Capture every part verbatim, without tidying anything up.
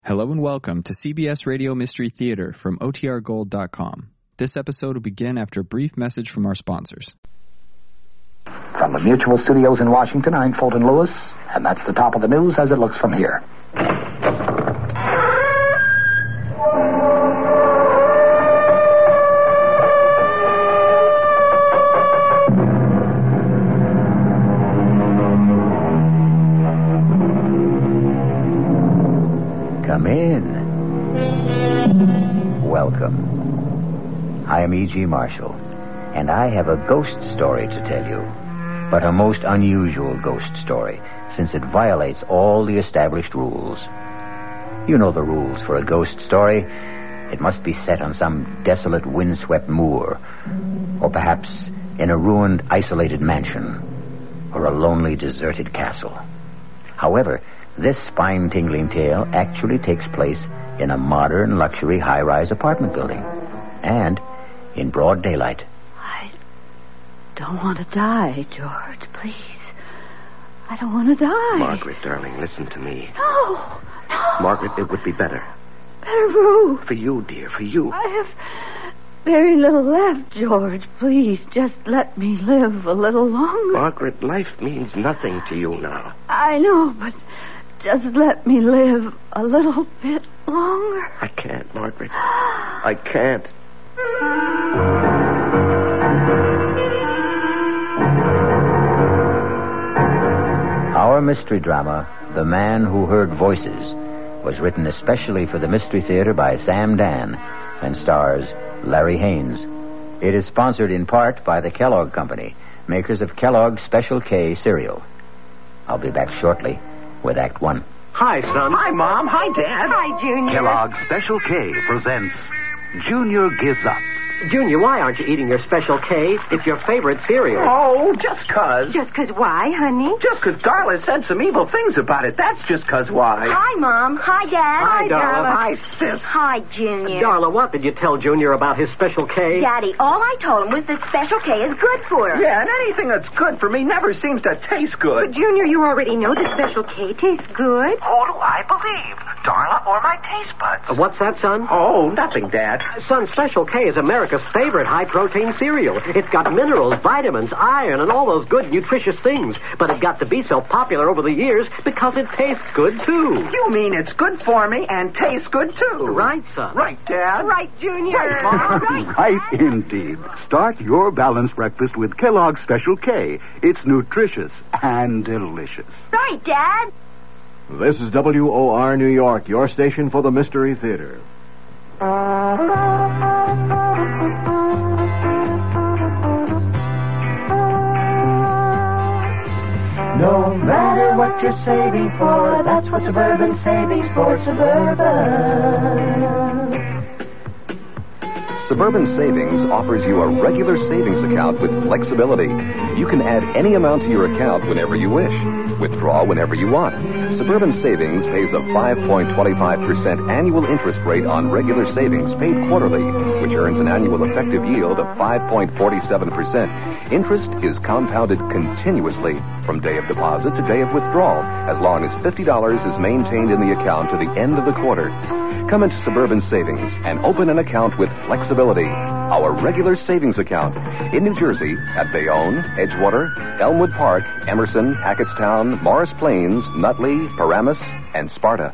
Hello and welcome to C B S Radio Mystery Theater from O T R gold dot com. This episode will begin after a brief message from our sponsors. From the Mutual Studios in Washington, I'm Fulton Lewis, and that's the top of the news as it looks from here. Come in. Welcome. I am E G. Marshall, and I have a ghost story to tell you, but a most unusual ghost story, since it violates all the established rules. You know the rules for a ghost story. It must be set on some desolate, windswept moor, or perhaps in a ruined, isolated mansion, or a lonely, deserted castle. However, this spine-tingling tale actually takes place in a modern, luxury, high-rise apartment building, and in broad daylight. I don't want to die, George, please. I don't want to die. Margaret, darling, listen to me. No, no. Margaret, it would be better. Better for who? For you, dear, for you. I have very little left, George. Please, just let me live a little longer. Margaret, life means nothing to you now. I know, but just let me live a little bit longer. I can't, Margaret. I can't. Our mystery drama, The Man Who Heard Voices, was written especially for the Mystery Theater by Sam Dan and stars Larry Haynes. It is sponsored in part by the Kellogg Company, makers of Kellogg's Special K cereal. I'll be back shortly with Act One. Hi, son. Hi, Mom. Hi, Dad. Hi, Junior. Kellogg's Special K presents Junior Gives Up. Junior, why aren't you eating your Special K? It's your favorite cereal. Oh, just 'cause. Just 'cause why, honey? Just 'cause Darla said some evil things about it. That's just 'cause why. Hi, Mom. Hi, Dad. Hi, Darla. Hi, sis. Hi, Junior. Darla, what did you tell Junior about his Special K? Daddy, all I told him was that Special K is good for her. Yeah, and anything that's good for me never seems to taste good. Junior, you already know that Special K tastes good. Who do I believe? Darla or my taste buds? Uh, what's that, son? Oh, nothing, Dad. Son, Special K is America's favorite high-protein cereal. It's got minerals, vitamins, iron, and all those good, nutritious things. But it got to be so popular over the years because it tastes good, too. You mean it's good for me and tastes good, too? Right, son. Right, Dad. Right, Junior. Right, Mom. Right. Right, indeed. Start your balanced breakfast with Kellogg's Special K. It's nutritious and delicious. Right, Dad. This is W O R New York, your station for the Mystery Theater. No matter what you're saving for, that's what Suburban Savings for Suburban. Suburban Savings offers you a regular savings account with flexibility. You can add any amount to your account whenever you wish. Withdraw whenever you want. Suburban Savings pays a five point two five percent annual interest rate on regular savings paid quarterly, which earns an annual effective yield of five point four seven percent. Interest is compounded continuously from day of deposit to day of withdrawal, as long as fifty dollars is maintained in the account to the end of the quarter. Come into Suburban Savings and open an account with flexibility. Our regular savings account in New Jersey at Bayonne, Edgewater, Elmwood Park, Emerson, Hackettstown, Morris Plains, Nutley, Paramus, and Sparta.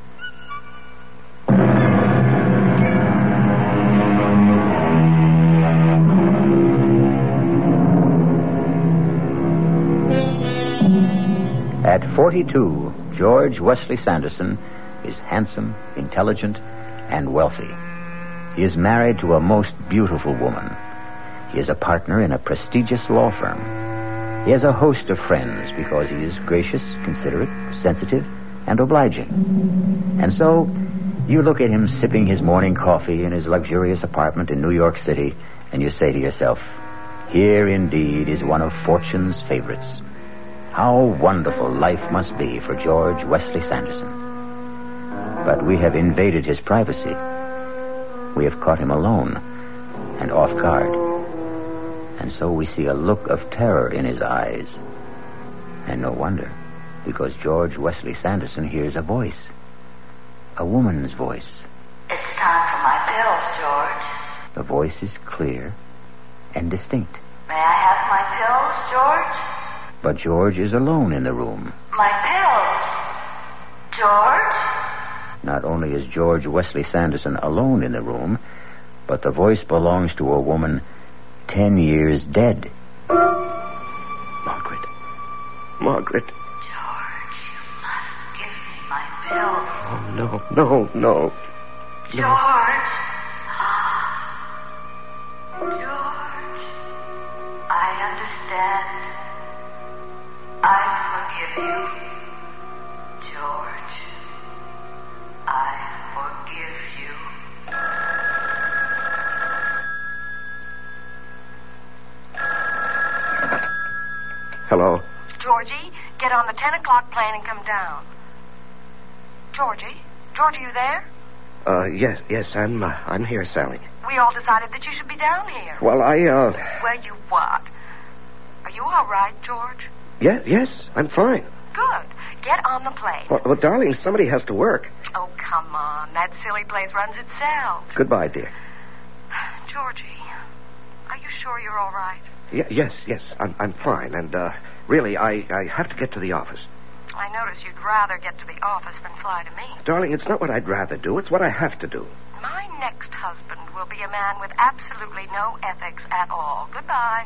At forty-two, George Wesley Sanderson is handsome, intelligent, and wealthy. He is married to a most beautiful woman. He is a partner in a prestigious law firm. He has a host of friends because he is gracious, considerate, sensitive, and obliging. And so, you look at him sipping his morning coffee in his luxurious apartment in New York City, and you say to yourself, here indeed is one of fortune's favorites. How wonderful life must be for George Wesley Sanderson. But we have invaded his privacy. We have caught him alone and off guard. And so we see a look of terror in his eyes. And no wonder, because George Wesley Sanderson hears a voice. a woman's voice. It's time for my pills, George. The voice is clear and distinct. May I have my pills, George? But George is alone in the room. My pills. George? Not only is George Wesley Sanderson alone in the room, but the voice belongs to a woman ten years dead. Margaret. Margaret. George, you must give me my pills. Oh, no, no, no. George. George. I understand. I forgive you. George. I forgive you. Hello? Georgie, get on the ten o'clock plane and come down. Georgie? George, are you there? Uh, yes, yes, I'm, uh, I'm here, Sally. We all decided that you should be down here. Well, I, uh... Well, you what? Are you all right, George? Yeah, yes, I'm fine. Good. Get on the plane. Well, well, darling, somebody has to work. Oh, come on. That silly place runs itself. Goodbye, dear. Georgie, are you sure you're all right? Yeah, yes, yes, I'm, I'm fine. And, uh, really, I, I have to get to the office. I notice you'd rather get to the office than fly to me. Darling, it's not what I'd rather do. It's what I have to do. My next husband will be a man with absolutely no ethics at all. Goodbye.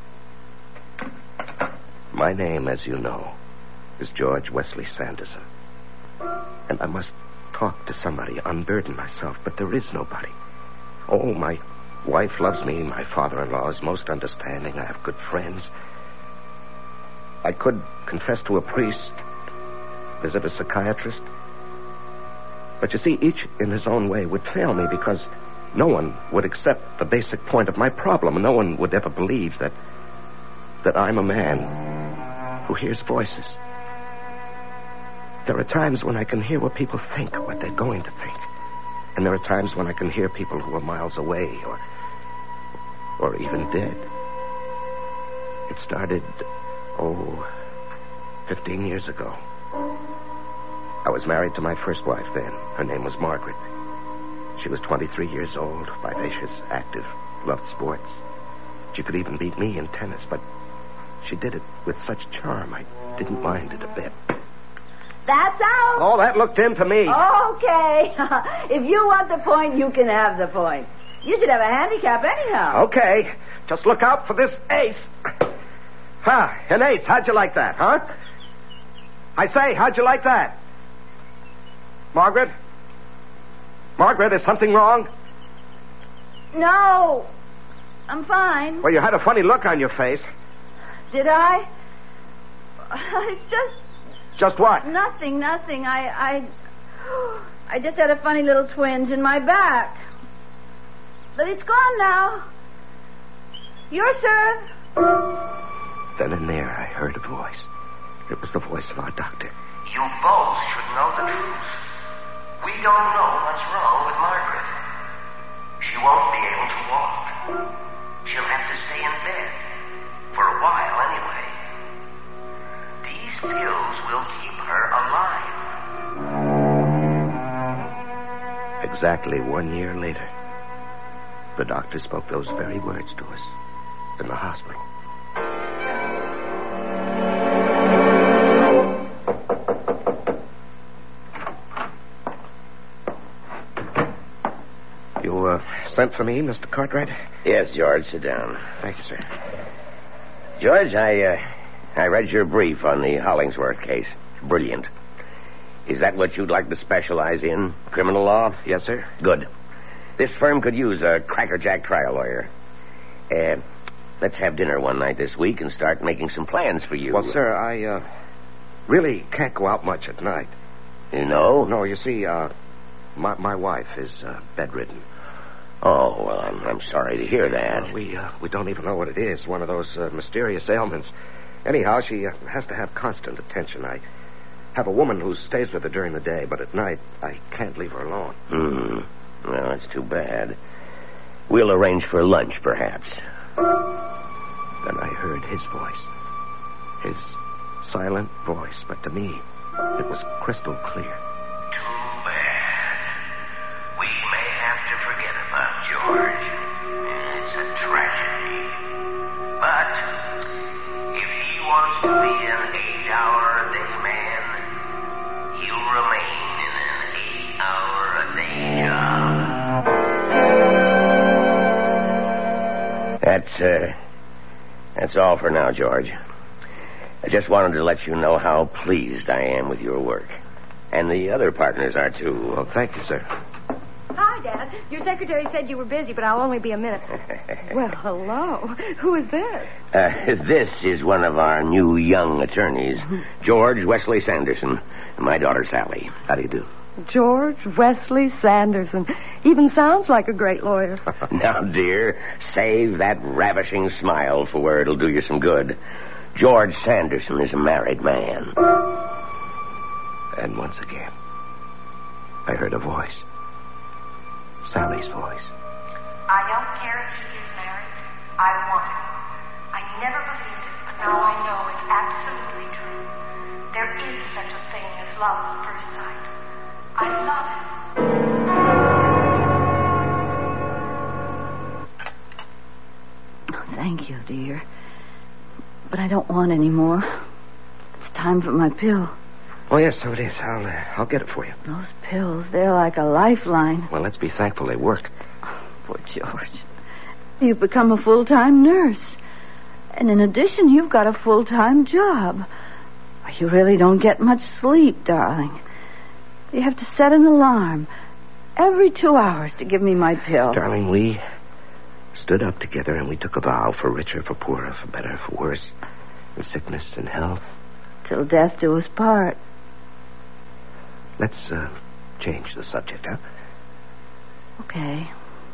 My name, as you know, is George Wesley Sanderson. And I must talk to somebody, unburden myself, but there is nobody. Oh, my wife loves me. My father-in-law is most understanding. I have good friends. I could confess to a priest, visit a psychiatrist. But you see, each in his own way would fail me because no one would accept the basic point of my problem. No one would ever believe that that I'm a man who hears voices. There are times when I can hear what people think, what they're going to think. And there are times when I can hear people who are miles away or or even dead. It started, oh, fifteen years ago. I was married to my first wife then. Her name was Margaret. She was twenty-three years old, vivacious, active, loved sports. She could even beat me in tennis, but she did it with such charm, I didn't mind it a bit. That's out. Oh, that looked into me. Okay. If you want the point, you can have the point. You should have a handicap anyhow. Okay. Just look out for this ace. Ha, huh, an ace. How'd you like that, huh? I say, how'd you like that? Margaret? Margaret, is something wrong? No. I'm fine. Well, you had a funny look on your face. Did I? It's just... Just what? Nothing, nothing. I, I... I just had a funny little twinge in my back. But it's gone now. Your serve. Then and there, I heard a voice. It was the voice of our doctor. You both should know the truth. We don't know what's wrong with Margaret. She won't be able to walk. She'll have to stay in bed. For a while, anyway. These pills will keep her alive. Exactly one year later, the doctor spoke those very words to us in the hospital. You, uh, sent for me, Mister Cartwright? Yes, George, sit down. Thank you, sir. George, I, uh, I read your brief on the Hollingsworth case. Brilliant. Is that what you'd like to specialize in? Criminal law? Yes, sir. Good. This firm could use a crackerjack trial lawyer. Uh, let's have dinner one night this week and start making some plans for you. Well, sir, I, uh, really can't go out much at night. You know? No, you see, uh, my, my wife is, uh, bedridden. Oh, well, I'm, I'm sorry to hear that. Uh, we, uh, we don't even know what it is. One of those, uh, mysterious ailments. Anyhow, she uh, has to have constant attention. I have a woman who stays with her during the day, but at night, I can't leave her alone. Hmm. Well, that's too bad. We'll arrange for lunch, perhaps. Then I heard his voice. His silent voice, but to me, it was crystal clear. Too bad. George. It's a tragedy. But if he wants to be an eight-hour-a-day man, he'll remain in an eight-hour-a-day job. That's, uh, that's all for now, George. I just wanted to let you know how pleased I am with your work. And the other partners are, too. Well, thank you, sir. Hi, Dad. Your secretary said you were busy, but I'll only be a minute. Well, hello. Who is this? Uh, this is one of our new young attorneys, George Wesley Sanderson, and my daughter, Sally. How do you do? George Wesley Sanderson. Even sounds like a great lawyer. Now, dear, save that ravishing smile for where it'll do you some good. George Sanderson is a married man. And once again, I heard a voice. Sally's voice. I don't care if he is married. I want him. I never believed it, but now I know it's absolutely true. There is such a thing as love at first sight. I love him. Oh, thank you, dear. But I don't want any more. It's time for my pill. Oh, yes, so it is. I'll, uh, I'll get it for you. Those pills, they're like a lifeline. Well, let's be thankful they work. Oh, poor George. You've become a full-time nurse. And in addition, you've got a full-time job. You really don't get much sleep, darling. You have to set an alarm every two hours to give me my pill. Darling, we stood up together and we took a vow for richer, for poorer, for better, for worse, in sickness and health. Till death do us part. Let's uh, change the subject, huh? Okay.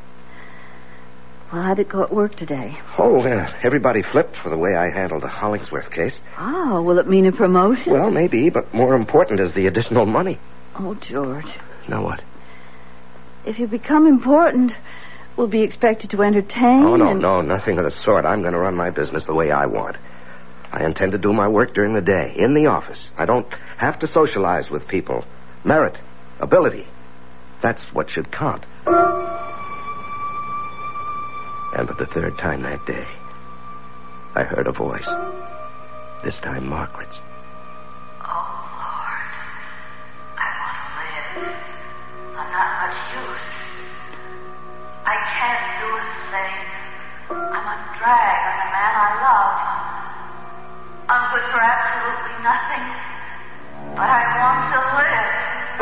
Well, how'd it go at work today? Oh, uh, everybody flipped for the way I handled the Hollingsworth case. Oh, will it mean a promotion? Well, maybe, but more important is the additional money. Oh, George. Now what? If you become important, we'll be expected to entertain. Oh, no, and... no, nothing of the sort. I'm going to run my business the way I want. I intend to do my work during the day, in the office. I don't have to socialize with people. Merit, ability, that's what should count. And for the third time that day, I heard a voice. This time Margaret's. Oh, Lord. I want to live. I'm not much use. I can't do a thing. I'm a drag on the man I love. I'm good for absolutely nothing. But I want to live.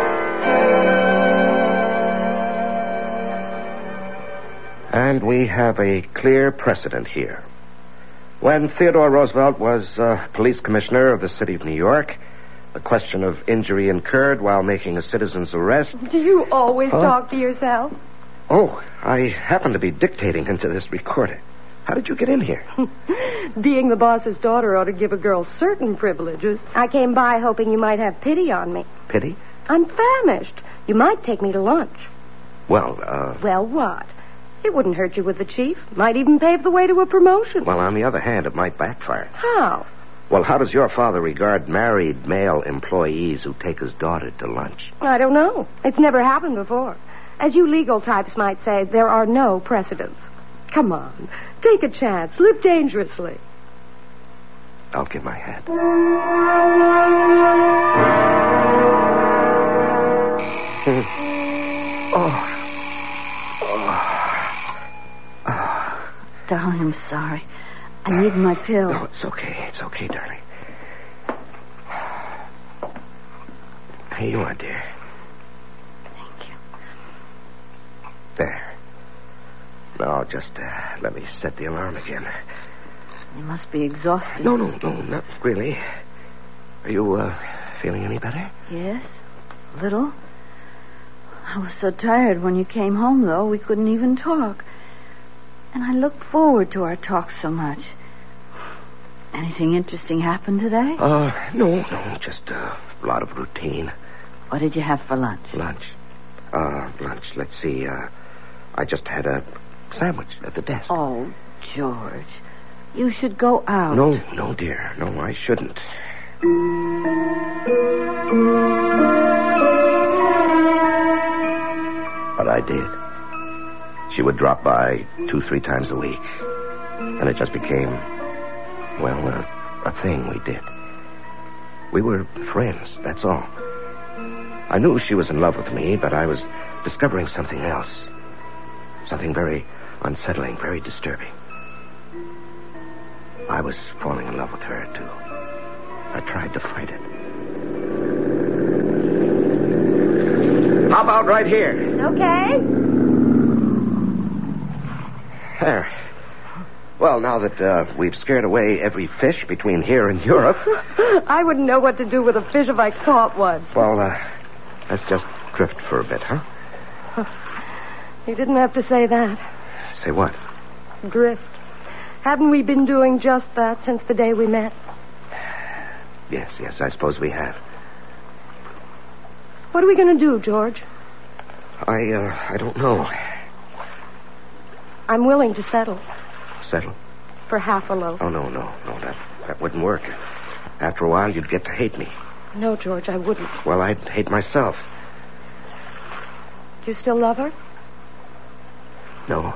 And we have a clear precedent here. When Theodore Roosevelt was uh, police commissioner of the city of New York, the question of injury incurred while making a citizen's arrest... Do you always huh? talk to yourself? Oh, I happen to be dictating into this recorder. How did you get in here? Being the boss's daughter ought to give a girl certain privileges. I came by hoping you might have pity on me. Pity? I'm famished. You might take me to lunch. Well, uh... Well, what? It wouldn't hurt you with the chief. Might even pave the way to a promotion. Well, on the other hand, it might backfire. How? Well, how does your father regard married male employees who take his daughter to lunch? I don't know. It's never happened before. As you legal types might say, there are no precedents. Come on. Take a chance. Live dangerously. I'll give my hand. oh. Darling, I'm sorry. I need my pill. No, it's okay. It's okay, darling. Here you are, dear. Thank you. There. Now, just uh, let me set the alarm again. You must be exhausted. No, no, no, not really. Are you uh, feeling any better? Yes, a little. I was so tired when you came home, though, we couldn't even talk. And I looked forward to our talk so much. Anything interesting happen today? Uh, no, no, just uh, a lot of routine. What did you have for lunch? Lunch? Uh, lunch, let's see, uh, I just had a sandwich at the desk. Oh, George, you should go out. No, no, dear, no, I shouldn't. But I did. She would drop by two, three times a week. And it just became, well, a, a thing we did. We were friends, that's all. I knew she was in love with me, but I was discovering something else. Something very unsettling, very disturbing. I was falling in love with her, too. I tried to fight it. How about right here? Okay. There. Well, now that uh, we've scared away every fish between here and Europe... I wouldn't know what to do with a fish if I caught one. Well, uh, let's just drift for a bit, huh? You didn't have to say that. Say what? Drift. Haven't we been doing just that since the day we met? Yes, yes, I suppose we have. What are we going to do, George? I, uh, I don't know. I'm willing to settle. Settle? For half a loaf. Oh, no, no, no, that, that wouldn't work. After a while, you'd get to hate me. No, George, I wouldn't. Well, I'd hate myself. Do you still love her? No.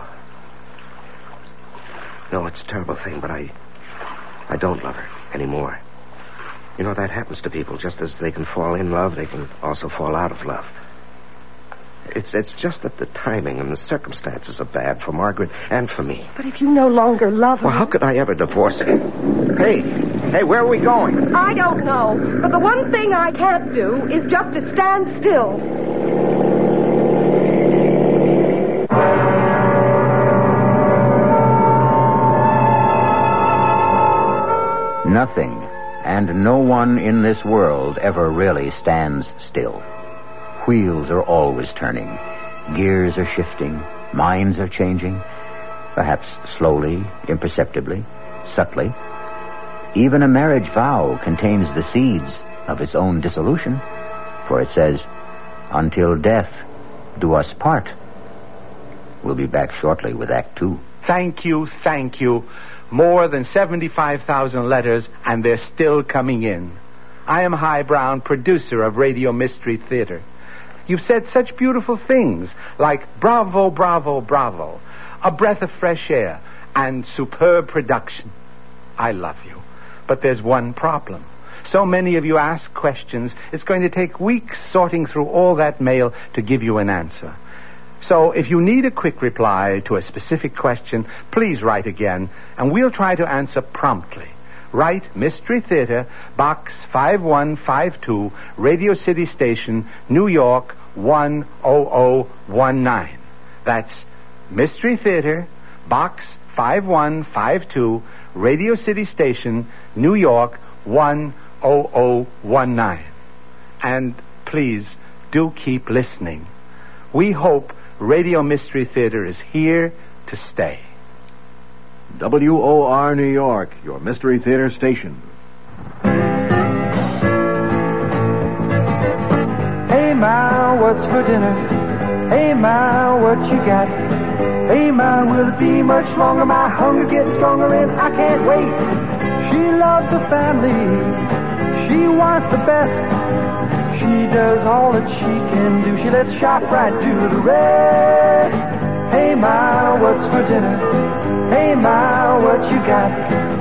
No, it's a terrible thing, but I... I don't love her anymore. You know, that happens to people. Just as they can fall in love, they can also fall out of love. It's it's just that the timing and the circumstances are bad for Margaret and for me. But if you no longer love her... Well, how could I ever divorce her? Hey, hey, where are we going? I don't know. But the one thing I can't do is just to stand still. Nothing and no one in this world ever really stands still. Wheels are always turning. Gears are shifting. Minds are changing. Perhaps slowly, imperceptibly, subtly. Even a marriage vow contains the seeds of its own dissolution. For it says, until death do us part. We'll be back shortly with Act Two. Thank you, thank you. More than seventy-five thousand letters, and they're still coming in. I am High Brown, producer of Radio Mystery Theater. You've said such beautiful things, like bravo, bravo, bravo, a breath of fresh air, and superb production. I love you. But there's one problem. So many of you ask questions, it's going to take weeks sorting through all that mail to give you an answer. So if you need a quick reply to a specific question, please write again, and we'll try to answer promptly. Write Mystery Theater, Box five one five two, Radio City Station, New York, one oh oh one nine. That's Mystery Theater, Box five one five two, Radio City Station, New York, one oh oh one nine. And please, do keep listening. We hope Radio Mystery Theater is here to stay. W O R New York, your Mystery Theater station. Hey, Ma, what's for dinner? Hey, Ma, what you got? Hey, Ma, will it be much longer? My hunger's getting stronger and I can't wait. She loves her family. She wants the best. She does all that she can do. She lets ShopRite do the rest. Hey, Ma, what's for dinner? Hey, Ma, what you got?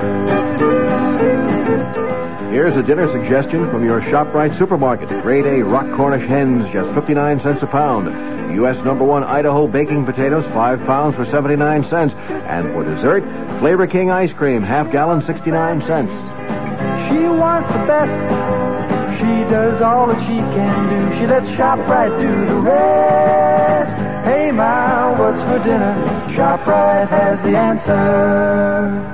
Here's a dinner suggestion from your ShopRite supermarket. Grade A Rock Cornish hens, just fifty-nine cents a pound. U S number one Idaho baking potatoes, five pounds for seventy-nine cents. And for dessert, Flavor King ice cream, half gallon, sixty-nine cents. She wants the best. She does all that she can do. She lets ShopRite do the rest. Hey, Ma, what's for dinner? ShopRite has the answer.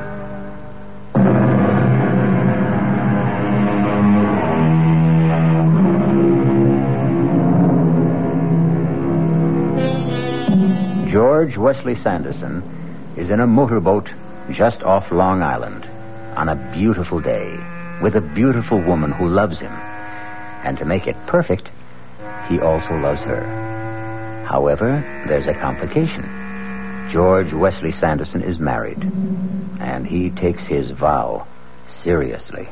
George Wesley Sanderson is in a motorboat just off Long Island on a beautiful day with a beautiful woman who loves him. And to make it perfect, he also loves her. However, there's a complication. George Wesley Sanderson is married, and he takes his vow seriously.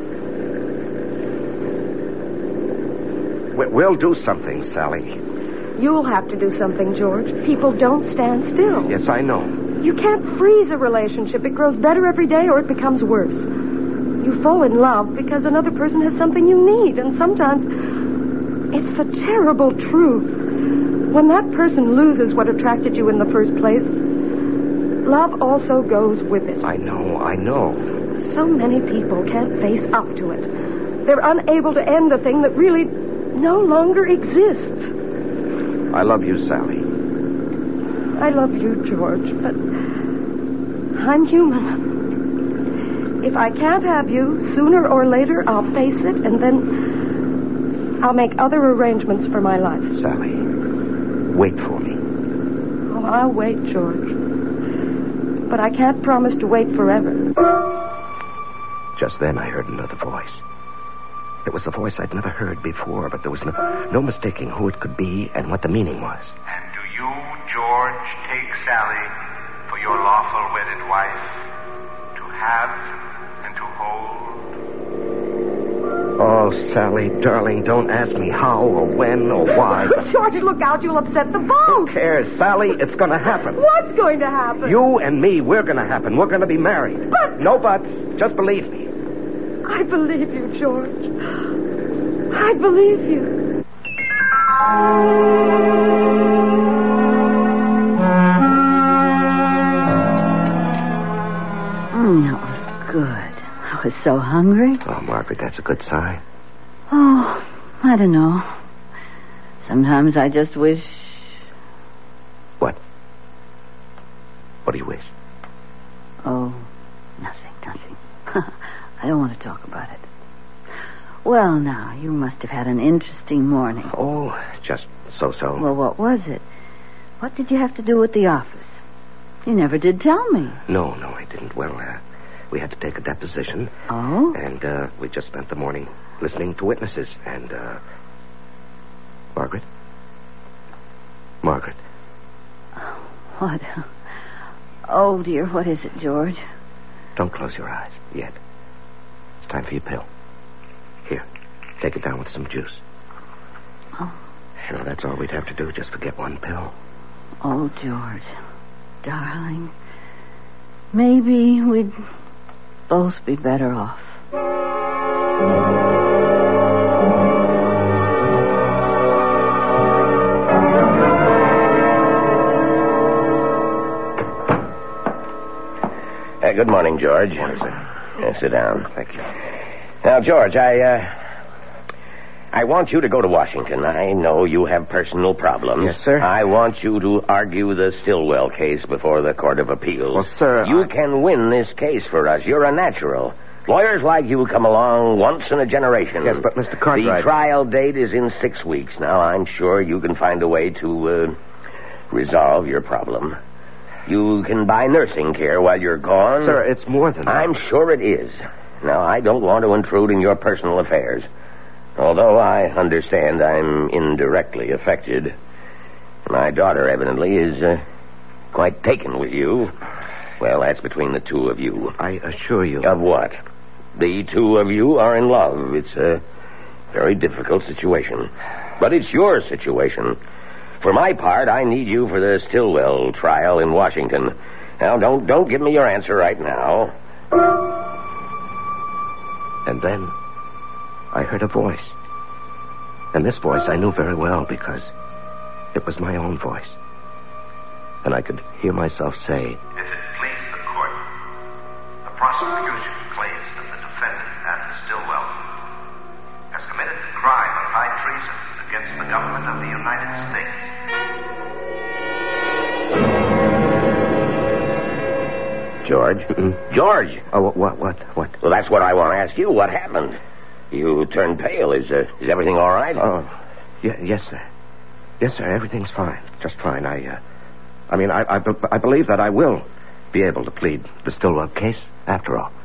We'll do something, Sally. You'll have to do something, George. People don't stand still. Yes, I know. You can't freeze a relationship. It grows better every day or it becomes worse. You fall in love because another person has something you need, and sometimes it's the terrible truth. When that person loses what attracted you in the first place, love also goes with it. I know, I know. So many people can't face up to it. They're unable to end a thing that really no longer exists. I love you, Sally. I love you, George, but I'm human. If I can't have you, sooner or later I'll face it, and then I'll make other arrangements for my life. Sally, wait for me. Oh, I'll wait, George. But I can't promise to wait forever. Just then I heard another voice. It was a voice I'd never heard before, but there was no, no mistaking who it could be and what the meaning was. And do you, George, take Sally for your lawful wedded wife to have and to hold? Oh, Sally, darling, don't ask me how or when or why. But... George, look out, you'll upset the boat. Who cares, Sally? It's going to happen. What's going to happen? You and me, we're going to happen. We're going to be married. But... No buts. Just believe me. I believe you, George. I believe you. Mm, that was good. I was so hungry. Oh, Margaret, that's a good sign. Oh, I don't know. Sometimes I just wish... What? What do you wish? Oh, nothing, nothing. I don't want to talk about it. Well, now, you must have had an interesting morning. Oh, just so-so. Well, what was it? What did you have to do at the office? You never did tell me. No, no, I didn't. Well, uh, we had to take a deposition. Oh? And uh, we just spent the morning listening to witnesses. And, uh... Margaret? Margaret. What? Oh, dear, what is it, George? Don't close your eyes yet. It's time for your pill. Here, take it down with some juice. Oh. You know, that's all we'd have to do, just forget one pill. Oh, George, darling, maybe we'd both be better off. Uh, good morning, George. Good morning, sir. Uh, sit down. Thank you. Now, George, I, uh... I want you to go to Washington. I know you have personal problems. Yes, sir. I want you to argue the Stillwell case before the Court of Appeals. Well, sir, You I... can win this case for us. You're a natural. Lawyers like you come along once in a generation. Yes, but Mister Cartwright... The trial date is in six weeks. Now, I'm sure you can find a way to, uh, resolve your problem. You can buy nursing care while you're gone. Sir, it's more than that. I'm sure it is. Now, I don't want to intrude in your personal affairs. Although I understand I'm indirectly affected. My daughter, evidently, is uh, quite taken with you. Well, that's between the two of you. I assure you. Of what? The two of you are in love. It's a very difficult situation. But it's your situation. For my part, I need you for the Stillwell trial in Washington. Now, don't don't give me your answer right now. And then I heard a voice. And this voice I knew very well because it was my own voice. And I could hear myself say, If it please the court, the prosecution claims that the defendant, Anna Stillwell, has committed the crime of high treason against the government of the United States. George? Mm-mm. George! Oh, what, what, what? Well, that's what I want to ask you. What happened? You turned pale. Is uh, is everything all right? Oh, yeah, yes, sir. Yes, sir, everything's fine. Just fine. I, uh... I mean, I, I, I believe that I will be able to plead the Stillwell case after all.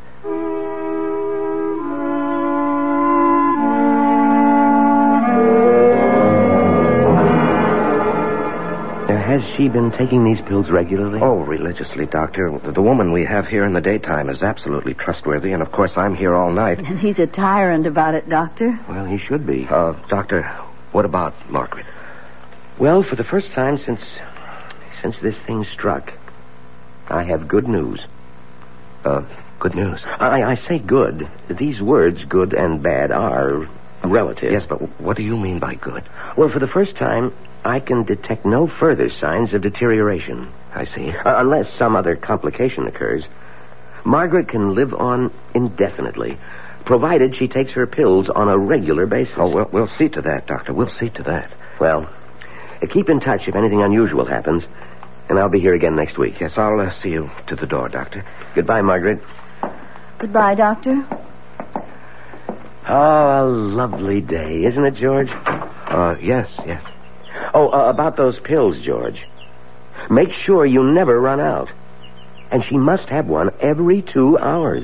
Has she been taking these pills regularly? Oh, religiously, Doctor. The woman we have here in the daytime is absolutely trustworthy, and of course I'm here all night. And he's a tyrant about it, Doctor. Well, he should be. Uh, Doctor, what about Margaret? Well, for the first time since since this thing struck, I have good news. Uh, good news? I, I say good. These words, good and bad, are relative. Yes, but what do you mean by good? Well, for the first time, I can detect no further signs of deterioration. I see. Uh, unless some other complication occurs. Margaret can live on indefinitely, provided she takes her pills on a regular basis. Oh, we'll, we'll see to that, Doctor. We'll see to that. Well, uh, keep in touch if anything unusual happens, and I'll be here again next week. Yes, I'll uh, see you to the door, Doctor. Goodbye, Margaret. Goodbye, Doctor. Oh, a lovely day, isn't it, George? Uh, yes, yes. Oh, uh, about those pills, George. Make sure you never run out. And she must have one every two hours.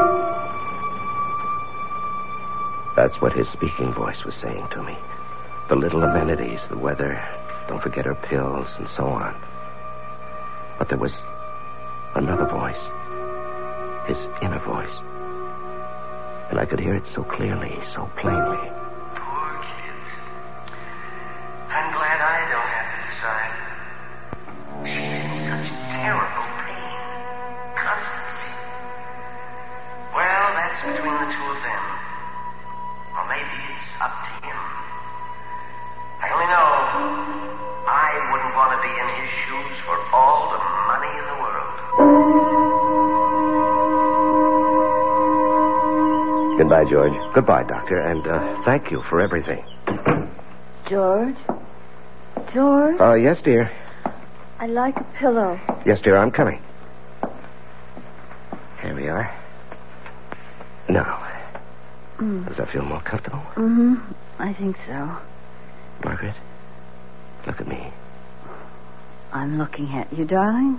That's what his speaking voice was saying to me. The little amenities, the weather, don't forget her pills, and so on. But there was another voice. His inner voice. And I could hear it so clearly, so plainly. Poor kids. I'm glad I don't have to decide. She's in such terrible pain. Constantly. Well, that's between the two of them. Or maybe it's up to him. I only know I wouldn't want to be in his shoes for all the money in the world. Goodbye, George. Goodbye, Doctor, and uh, thank you for everything. George? George? Uh, yes, dear. I'd like a pillow. Yes, dear, I'm coming. Here we are. Now, Mm. does that feel more comfortable? Mm-hmm. I think so. Margaret, look at me. I'm looking at you, darling.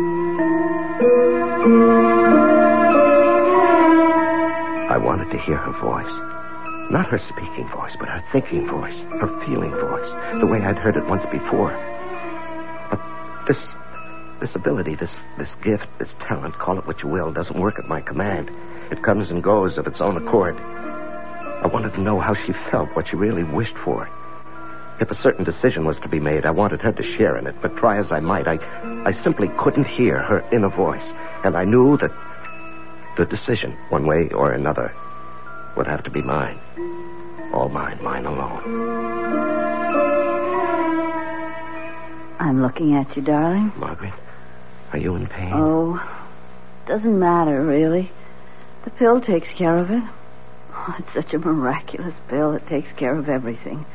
I wanted to hear her voice. Not her speaking voice, but her thinking voice, her feeling voice, the way I'd heard it once before. But this this ability, this this gift, this talent, call it what you will, doesn't work at my command. It comes and goes of its own accord. I wanted to know how she felt, what she really wished for. If a certain decision was to be made, I wanted her to share in it, but try as I might, I, I simply couldn't hear her inner voice. And I knew that the decision, one way or another, would have to be mine. All mine, mine alone. I'm looking at you, darling. Margaret, are you in pain? Oh, doesn't matter, really. The pill takes care of it. Oh, it's such a miraculous pill. It takes care of everything.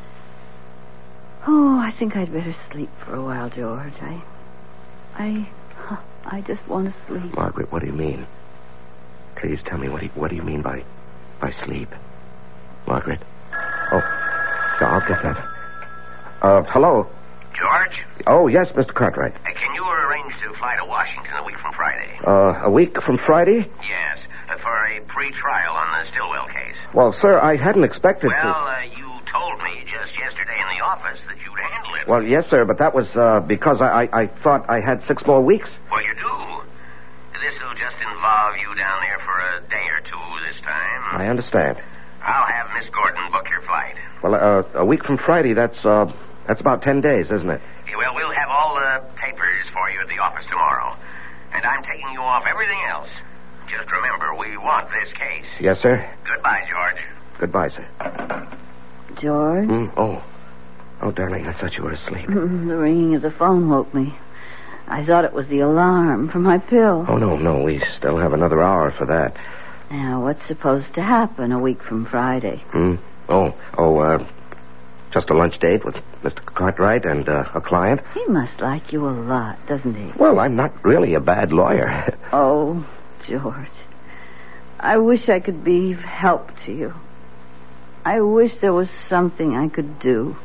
Oh, I think I'd better sleep for a while, George. I... I... I just want to sleep. Margaret, what do you mean? Please tell me, what do you, what do you mean by... by sleep? Margaret? Oh, yeah, I'll get that. Uh, hello? George? Oh, yes, Mister Cartwright. Uh, can you arrange to fly to Washington a week from Friday? Uh, a week from Friday? Yes, uh, for a pre-trial on the Stillwell case. Well, sir, I hadn't expected well, to... Well, uh, you told me just yesterday in the office that you'd handle it. Well, yes, sir, but that was uh, because I, I, I thought I had six more weeks. Well, you do. This will just involve you down there for a day or two this time. I understand. I'll have Miss Gordon book your flight. Well, uh, a week from Friday, that's, uh, that's about ten days, isn't it? Yeah, well, we'll have all the papers for you at the office tomorrow. And I'm taking you off everything else. Just remember, we want this case. Yes, sir. Goodbye, George. Goodbye, sir. George? Mm, oh. Oh, darling, I thought you were asleep. The ringing of the phone woke me. I thought it was the alarm for my pill. Oh, no, no. We still have another hour for that. Now, what's supposed to happen a week from Friday? Hmm? Oh, oh, uh, just a lunch date with Mister Cartwright and uh, a client. He must like you a lot, doesn't he? Well, I'm not really a bad lawyer. Oh, George. I wish I could be of help to you. I wish there was something I could do.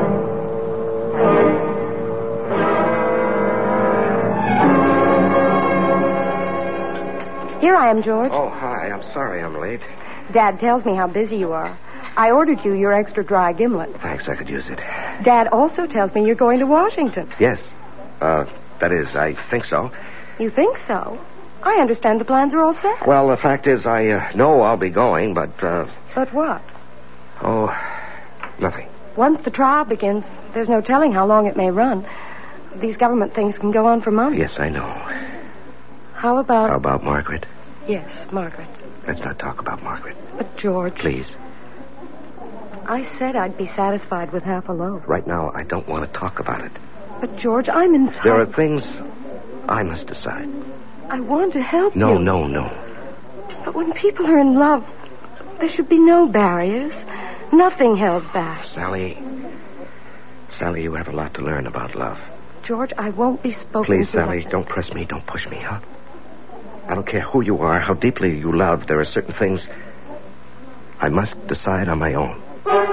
Here I am, George. Oh, hi. I'm sorry I'm late. Dad tells me how busy you are. I ordered you your extra dry gimlet. Thanks, I could use it. Dad also tells me you're going to Washington. Yes. Uh, that is, I think so. You think so? I understand the plans are all set. Well, the fact is, I uh, know I'll be going, but, uh... But what? Oh, nothing. Once the trial begins, there's no telling how long it may run. These government things can go on for months. Yes, I know. How about... How about Margaret? Yes, Margaret. Let's not talk about Margaret. But, George... Please. I said I'd be satisfied with half a loaf. Right now, I don't want to talk about it. But, George, I'm in touch. There are things I must decide. I want to help no, you. No, no, no. But when people are in love, there should be no barriers. Nothing held back. Sally... Sally, you have a lot to learn about love. George, I won't be spoken Please, to. Sally, don't press me. Don't push me, huh? I don't care who you are, how deeply you love. There are certain things I must decide on my own.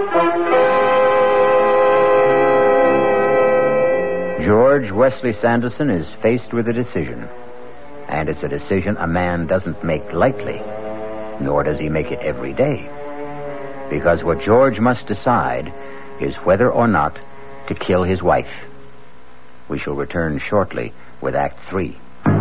George Wesley Sanderson is faced with a decision. And it's a decision a man doesn't make lightly, nor does he make it every day. Because what George must decide is whether or not to kill his wife. We shall return shortly with Act Three.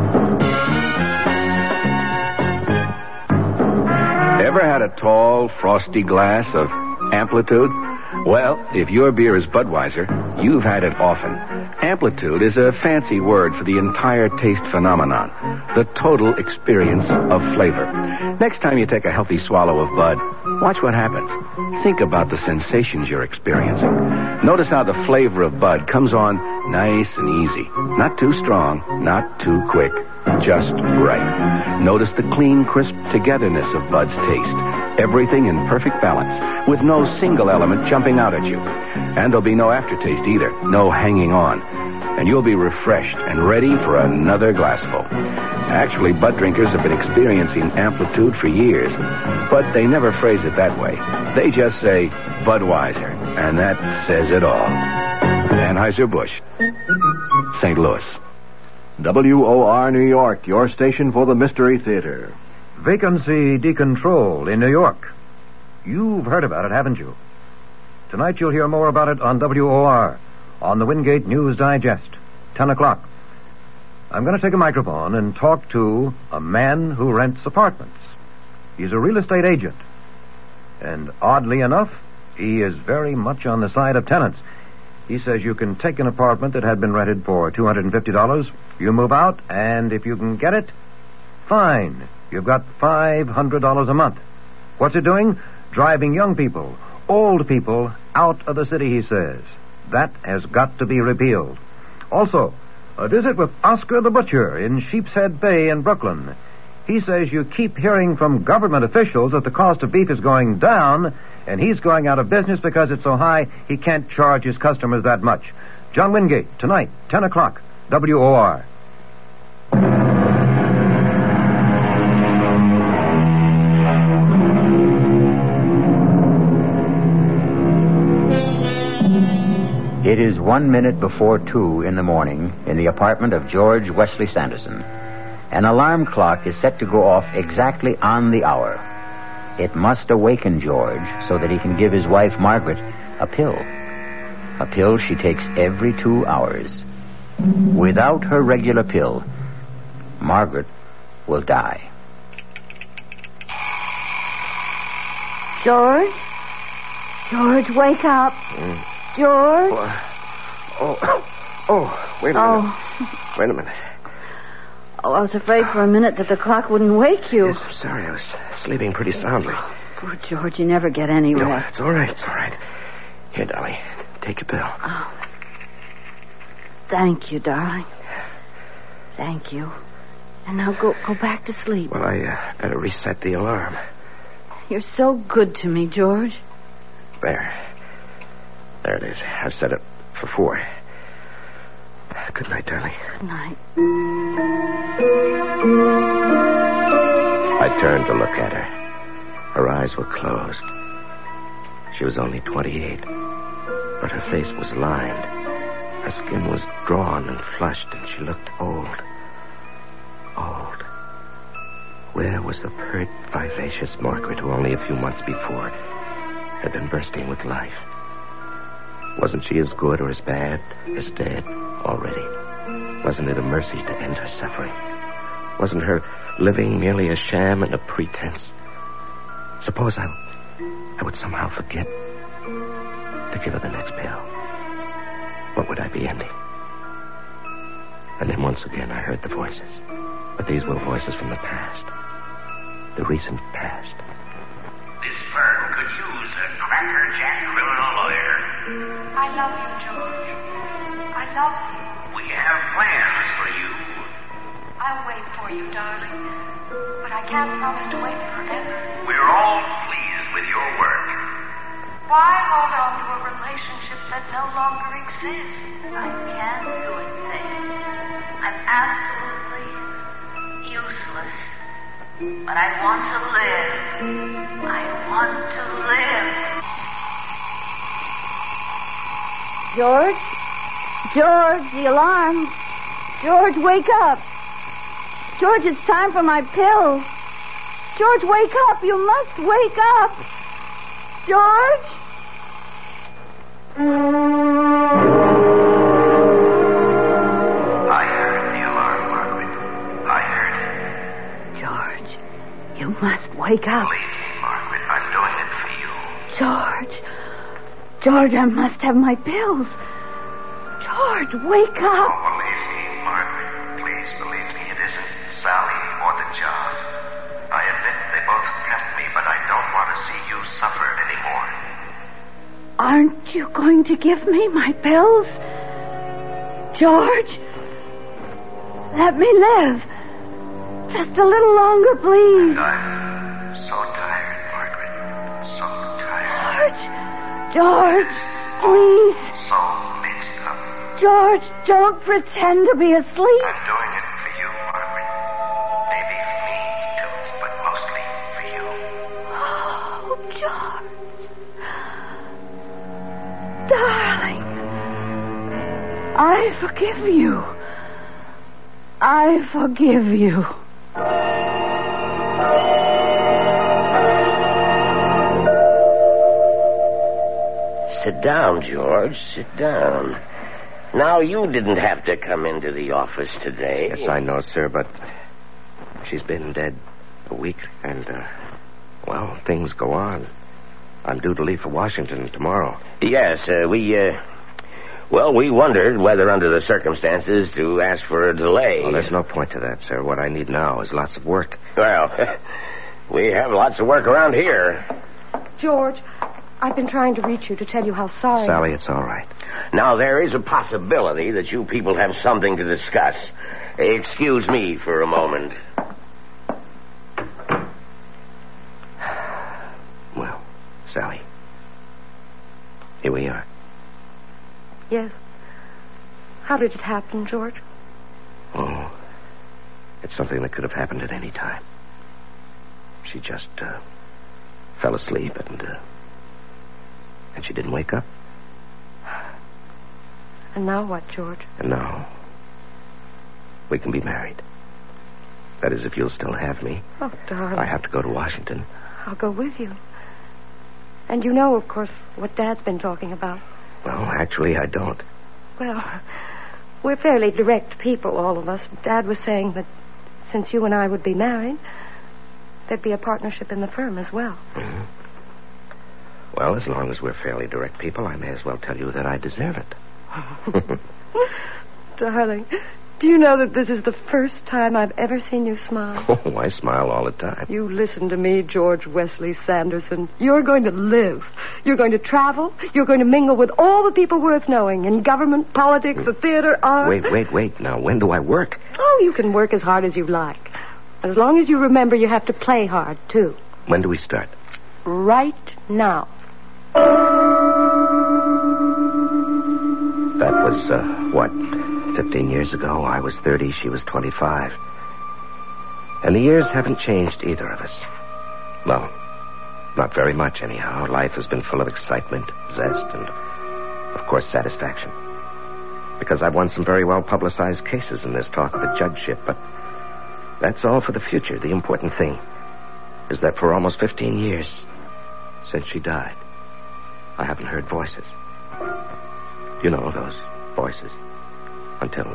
Ever had a tall, frosty glass of Amplitude? Well, if your beer is Budweiser, you've had it often. Amplitude is a fancy word for the entire taste phenomenon, the total experience of flavor. Next time you take a healthy swallow of Bud, watch what happens. Think about the sensations you're experiencing. Notice how the flavor of Bud comes on nice and easy. Not too strong, not too quick, just right. Notice the clean, crisp togetherness of Bud's taste. Everything in perfect balance, with no single element jumping out at you. And there'll be no aftertaste either, no hanging on. And you'll be refreshed and ready for another glassful. Actually, Bud drinkers have been experiencing Amplitude for years, but they never phrase it that way. They just say Budweiser, and that says it all. Anheuser-Busch, Saint Louis. W O R New York, your station for the Mystery Theater. Vacancy decontrol in New York. You've heard about it, haven't you? Tonight you'll hear more about it on W O R, on the Wingate News Digest, ten o'clock. I'm going to take a microphone and talk to a man who rents apartments. He's a real estate agent. And oddly enough, he is very much on the side of tenants. He says you can take an apartment that had been rented for two hundred fifty dollars, you move out, and if you can get it, fine. You've got five hundred dollars a month. What's it doing? Driving young people, old people, out of the city, he says. That has got to be repealed. Also, a visit with Oscar the Butcher in Sheepshead Bay in Brooklyn. He says you keep hearing from government officials that the cost of beef is going down, and he's going out of business because it's so high he can't charge his customers that much. John Wingate, tonight, ten o'clock, W O R. It is one minute before two in the morning in the apartment of George Wesley Sanderson. An alarm clock is set to go off exactly on the hour. It must awaken George so that he can give his wife, Margaret, a pill. A pill she takes every two hours. Without her regular pill, Margaret will die. George? George, wake up. Mm. George? Oh, oh, oh, wait a minute. Oh. Wait a minute. Oh, I was afraid for a minute that the clock wouldn't wake you. Yes, I'm sorry. I was sleeping pretty soundly. Poor George, you never get any No, rest. it's all right. It's all right. Here, Dolly, take your pill. Oh. Thank you, darling. Thank you. And now go go back to sleep. Well, I uh, better reset the alarm. You're so good to me, George. There. There it is. I've set it for four. Good night, darling. Good night. I turned to look at her. Her eyes were closed. She was only twenty-eight, but her face was lined. Her skin was drawn and flushed, and she looked old. Old. Where was the pert, vivacious Margaret who only a few months before had been bursting with life? Wasn't she as good or as bad as dead already? Wasn't it a mercy to end her suffering? Wasn't her living merely a sham and a pretense? Suppose I, I would somehow forget. to give her the next pill, what would I be ending? And then once again I heard the voices. But these were voices from the past. The recent past. This firm could use a crackerjack criminal lawyer. I love you, George. I love you. We have plans for you. I'll wait for you, darling. But I can't promise to wait forever. We're all pleased with your work. Why hold on to a relationship that no longer exists? I can't do a thing. I'm absolutely useless. But I want to live. I want to live. George? George, the alarm. George, wake up. George, it's time for my pill. George, wake up. You must wake up. George? I heard the alarm, Margaret. I heard it. George, you must wake up. Believe me, Margaret, I'm doing it for you. George. George, I must have my pills. George, wake up. Oh, believe me, Margaret. Please believe me. It isn't Sally or the job. I admit they both tempt me, but I don't want to see you suffer anymore. Aren't you going to give me my pills? George, let me live. Just a little longer, please. And I'm so tired, Margaret. So tired. George, George, please. So mixed up. George, don't pretend to be asleep. I'm doing it for you, Margaret. Maybe for me, too, but mostly for you. Oh, George. Darling, I forgive you. I forgive you. Sit down, George. Sit down. Now, you didn't have to come into the office today. Yes, I know, sir, but she's been dead a week, and, uh, well, things go on. I'm due to leave for Washington tomorrow. Yes, uh, we, uh, well, we wondered whether under the circumstances to ask for a delay. Well, there's no point to that, sir. What I need now is lots of work. Well, we have lots of work around here. George, I've been trying to reach you to tell you how sorry... Sally, it's all right. Now, there is a possibility that you people have something to discuss. Excuse me for a moment. Well, Sally, here we are. Yes. How did it happen, George? Oh, it's something that could have happened at any time. She just uh, fell asleep and uh, and she didn't wake up. And now what, George? And now we can be married. That is, if you'll still have me. Oh, darling. I have to go to Washington. I'll go with you. And you know, of course, what Dad's been talking about. Well, actually, I don't. Well, we're fairly direct people, all of us. Dad was saying that since you and I would be married, there'd be a partnership in the firm as well. Mm-hmm. Well, as long as we're fairly direct people, I may as well tell you that I deserve it. Darling, do you know that this is the first time I've ever seen you smile? Oh, I smile all the time. You listen to me, George Wesley Sanderson. You're going to live. You're going to travel. You're going to mingle with all the people worth knowing in government, politics, the theater, art. Wait, wait, wait. Now, when do I work? Oh, you can work as hard as you like. As long as you remember you have to play hard, too. When do we start? Right now. That was, uh, what, fifteen years ago? I was thirty, she was twenty-five. And the years haven't changed either of us. Well, not very much, anyhow. Life has been full of excitement, zest, and, of course, satisfaction. Because I've won some very well-publicized cases in this talk of a judgeship, but that's all for the future. The important thing is that for almost fifteen years, since she died, I haven't heard voices. You know, those voices. Until...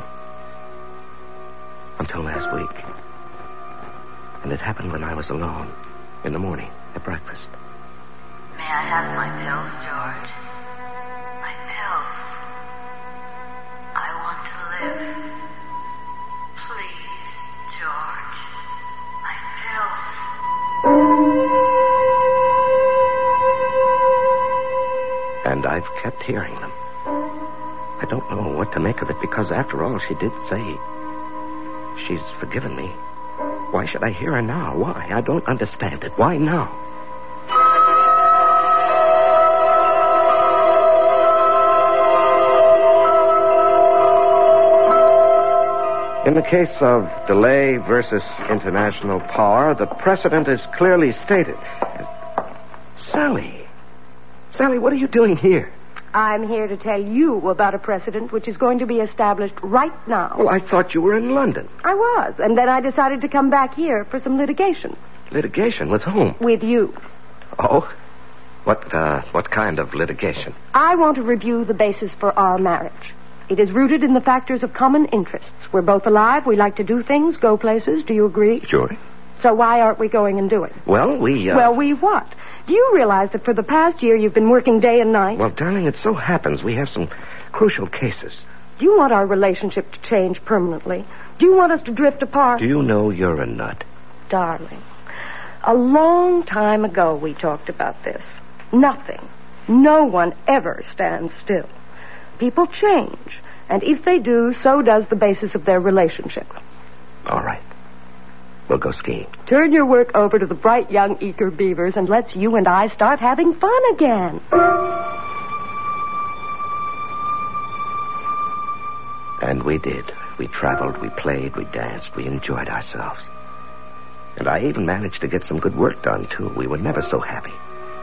Until last week. And it happened when I was alone. In the morning, at breakfast. May I have my pills, George? live. Please, George. My pills. And I've kept hearing them. I don't know what to make of it because, after all, she did say she's forgiven me. Why should I hear her now? Why? I don't understand it. Why now? In the case of delay versus international power, the precedent is clearly stated. Sally. Sally, what are you doing here? I'm here to tell you about a precedent which is going to be established right now. Well, I thought you were in London. I was, and then I decided to come back here for some litigation. Litigation? With whom? With you. Oh? What, uh, what kind of litigation? I want to review the basis for our marriage. It is rooted in the factors of common interests. We're both alive. We like to do things, go places. Do you agree? Sure. So why aren't we going and doing? Well, we, uh... Well, we what? Do you realize that for the past year you've been working day and night? Well, darling, it so happens we have some crucial cases. Do you want our relationship to change permanently? Do you want us to drift apart? Do you know you're a nut? Darling, a long time ago we talked about this. Nothing, no one ever stands still. People change, and if they do, so does the basis of their relationship. All right. We'll go skiing. Turn your work over to the bright young Eaker Beavers, and let's you and I start having fun again. And we did. We traveled, we played, we danced, we enjoyed ourselves. And I even managed to get some good work done, too. We were never so happy.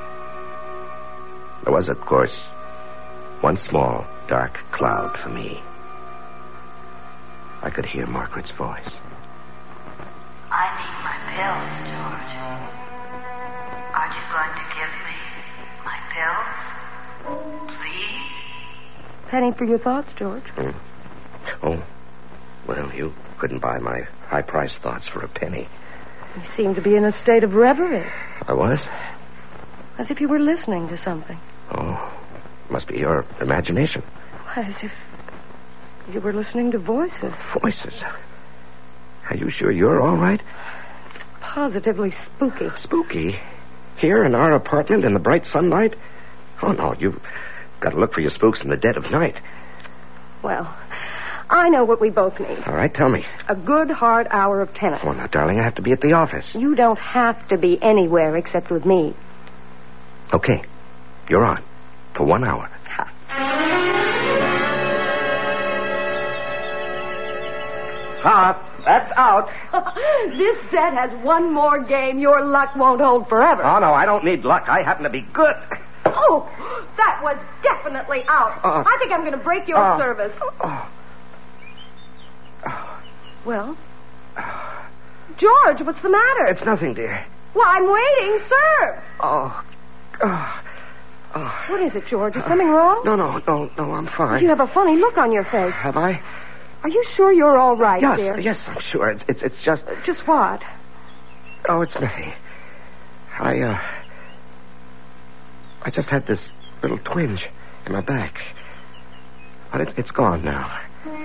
There was, of course, one small, dark cloud for me. I could hear Margaret's voice. I need my pills, George. Aren't you going to give me my pills? Please? Penny for your thoughts, George. Mm. Oh, well, you couldn't buy my high-priced thoughts for a penny. You seem to be in a state of reverie. I was? As if you were listening to something. Oh, must be your imagination. As if you were listening to voices. Voices? Are you sure you're all right? Positively spooky. Spooky? Here in our apartment in the bright sunlight? Oh, no, you've got to look for your spooks in the dead of night. Well, I know what we both need. All right, tell me. A good hard hour of tennis. Oh, now, darling, I have to be at the office. You don't have to be anywhere except with me. Okay, you're on. For one hour. Ah, that's out. This set has one more game. Your luck won't hold forever. Oh, no, I don't need luck. I happen to be good. Oh, that was definitely out. Uh, I think I'm going to break your uh, service. Uh, well? George, what's the matter? It's nothing, dear. Well, I'm waiting. Serve. Oh. Oh. Oh. What is it, George? Is something wrong? No, no, no, no, I'm fine. You have a funny look on your face. Have I? Are you sure you're all right, yes, dear? Yes, I'm sure. It's, it's, it's just... Just what? Oh, it's nothing. I, uh... I just had this little twinge in my back. But it, it's gone now.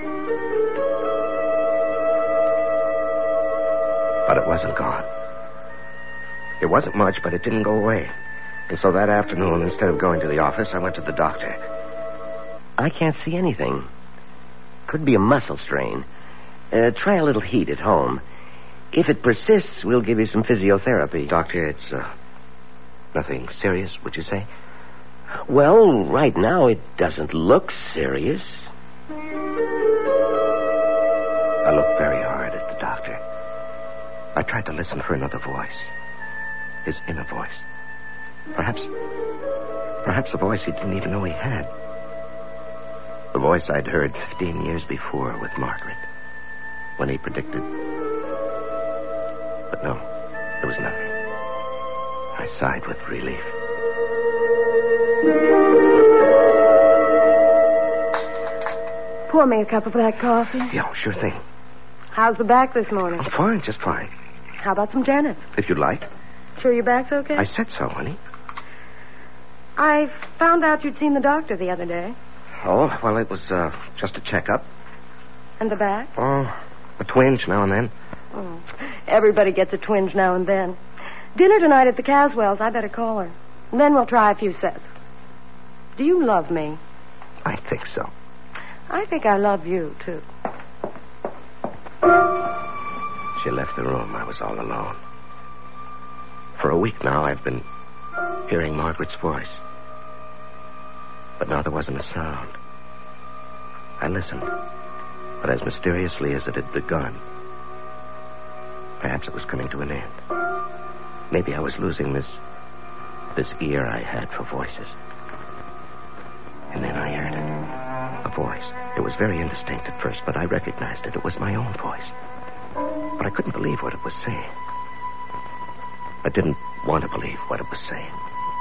But it wasn't gone. It wasn't much, but it didn't go away. And so that afternoon, instead of going to the office, I went to the doctor. I can't see anything. Could be a muscle strain. Uh, try a little heat at home. If it persists, we'll give you some physiotherapy. Doctor, it's, uh, nothing serious, would you say? Well, right now it doesn't look serious. I looked very hard at the doctor. I tried to listen for another voice. His inner voice. Perhaps, perhaps a voice he didn't even know he had. The voice I'd heard fifteen years before with Margaret, when he predicted. But no, there was nothing. I sighed with relief. Pour me a cup of that coffee. Yeah, sure thing. How's the back this morning? I'm fine, just fine. How about some tennis? If you'd like. Sure your back's okay? I said so, honey. I found out you'd seen the doctor the other day. Oh, well, it was uh, just a checkup. And the back? Oh, a twinge now and then. Oh, everybody gets a twinge now and then. Dinner tonight at the Caswells. I better call her. And then we'll try a few sets. Do you love me? I think so. I think I love you, too. She left the room. I was all alone. For a week now, I've been hearing Margaret's voice. But now there wasn't a sound. I listened. But as mysteriously as it had begun, perhaps it was coming to an end. Maybe I was losing this... this ear I had for voices. And then I heard it. A voice. It was very indistinct at first, but I recognized it. It was my own voice. But I couldn't believe what it was saying. I didn't want to believe what it was saying.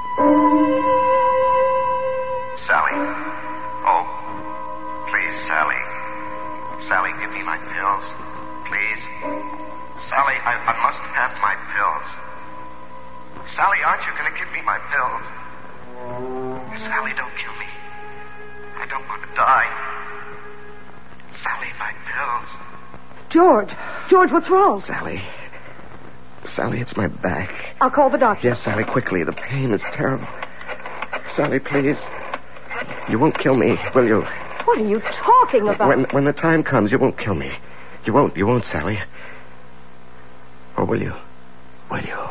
Sally. Oh, please, Sally. Sally, give me my pills. Please. Sally, I, I must have my pills. Sally, aren't you going to give me my pills? Sally, don't kill me. I don't want to die. Sally, my pills. George. George, what's wrong? Sally. Sally, it's my back. I'll call the doctor. Yes, Sally, quickly. The pain is terrible. Sally, please. You won't kill me, will you? What are you talking about? When, when the time comes, you won't kill me. You won't, you won't, Sally. Or will you? Will you?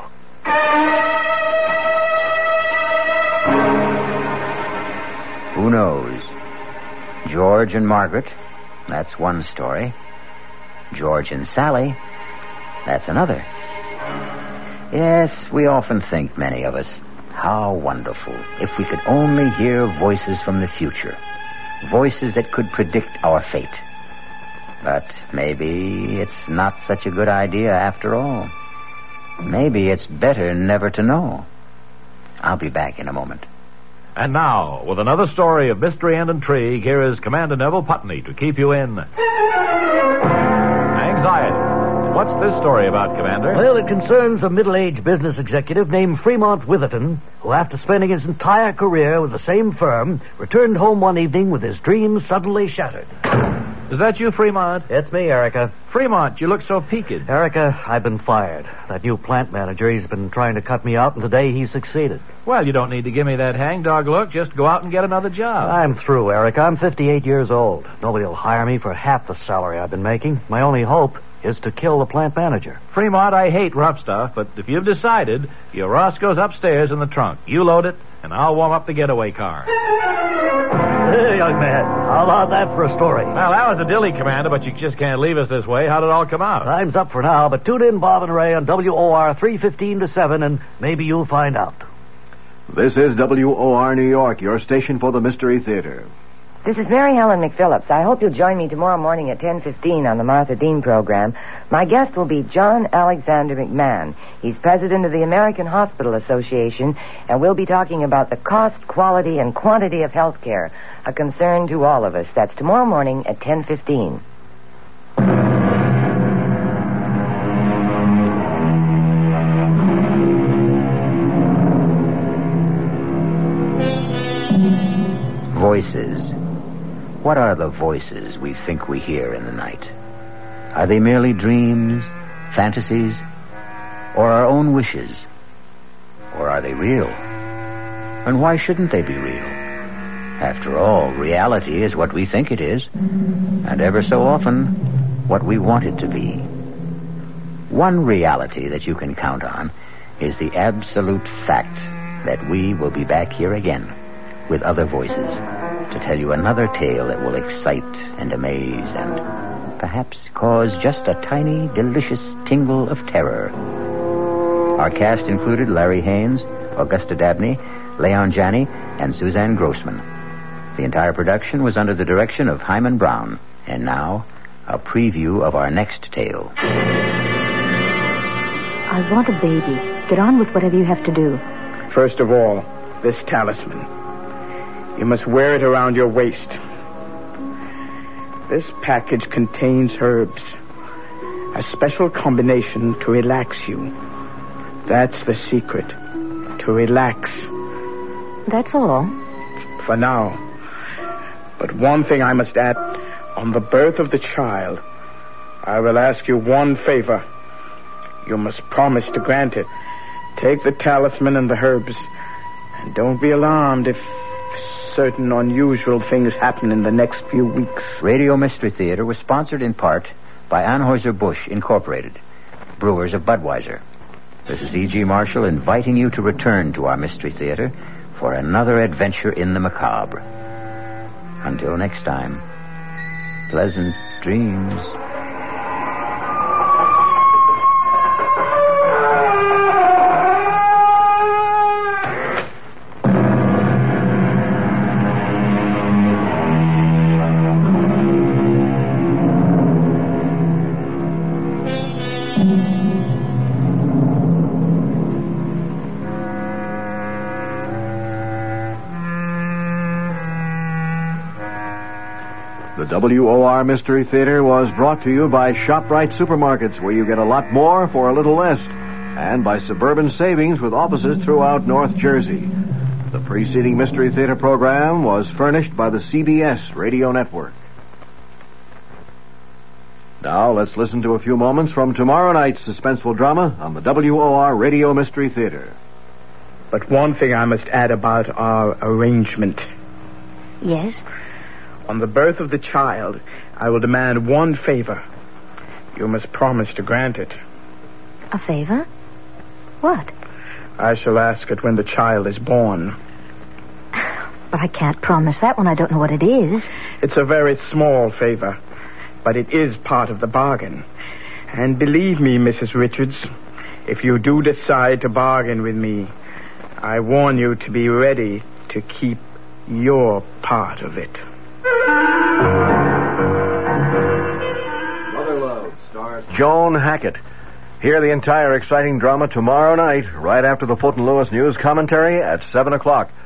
Who knows? George and Margaret, that's one story. George and Sally, that's another. Yes, we often think, many of us, how wonderful if we could only hear voices from the future. Voices that could predict our fate. But maybe it's not such a good idea after all. Maybe it's better never to know. I'll be back in a moment. And now, with another story of mystery and intrigue, here is Commander Neville Putney to keep you in anxiety. What's this story about, Commander? Well, it concerns a middle-aged business executive named Fremont Witherton, who, after spending his entire career with the same firm, returned home one evening with his dreams suddenly shattered. Is that you, Fremont? It's me, Erica. Fremont, you look so peaked. Erica, I've been fired. That new plant manager, he's been trying to cut me out, and today he succeeded. Well, you don't need to give me that hangdog look. Just go out and get another job. I'm through, Erica. I'm fifty-eight years old. Nobody will hire me for half the salary I've been making. My only hope is to kill the plant manager. Fremont, I hate rough stuff, but if you've decided, your Roscoe's upstairs in the trunk. You load it, and I'll warm up the getaway car. Hey, young man, how about that for a story? Well, that was a dilly, Commander, but you just can't leave us this way. How did it all come out? Time's up for now, but tune in, Bob and Ray, on W O R three fifteen to seven, and maybe you'll find out. This is W O R New York, your station for the Mystery Theater. This is Mary Helen McPhillips. I hope you'll join me tomorrow morning at ten fifteen on the Martha Dean program. My guest will be John Alexander McMahon. He's president of the American Hospital Association, and we'll be talking about the cost, quality, and quantity of health care, a concern to all of us. That's tomorrow morning at ten fifteen. Voices. What are the voices we think we hear in the night? Are they merely dreams, fantasies, or our own wishes? Or are they real? And why shouldn't they be real? After all, reality is what we think it is, and ever so often, what we want it to be. One reality that you can count on is the absolute fact that we will be back here again with other voices to tell you another tale that will excite and amaze and perhaps cause just a tiny, delicious tingle of terror. Our cast included Larry Haynes, Augusta Dabney, Leon Janney, and Suzanne Grossman. The entire production was under the direction of Hyman Brown. And now, a preview of our next tale. I want a baby. Get on with whatever you have to do. First of all, this talisman. You must wear it around your waist. This package contains herbs. A special combination to relax you. That's the secret. To relax. That's all? For now. But one thing I must add. A On the birth of the child, I will ask you one favor. You must promise to grant it. Take the talisman and the herbs, and don't be alarmed if certain unusual things happen in the next few weeks. Radio Mystery Theater was sponsored in part by Anheuser-Busch Incorporated, brewers of Budweiser. This is E G. Marshall inviting you to return to our Mystery Theater for another adventure in the macabre. Until next time, pleasant dreams. The W O R Mystery Theater was brought to you by ShopRite Supermarkets, where you get a lot more for a little less, and by Suburban Savings with offices throughout North Jersey. The preceding Mystery Theater program was furnished by the C B S Radio Network. Now let's listen to a few moments from tomorrow night's suspenseful drama on the W O R Radio Mystery Theater. But one thing I must add about our arrangement. Yes? On the birth of the child, I will demand one favor. You must promise to grant it. A favor? What? I shall ask it when the child is born. But I can't promise that when I don't know what it is. It's a very small favor, but it is part of the bargain. And believe me, Missus Richards, if you do decide to bargain with me, I warn you to be ready to keep your part of it. Mother Love stars Joan Hackett. Hear the entire exciting drama tomorrow night, right after the Fulton Lewis News commentary at seven o'clock.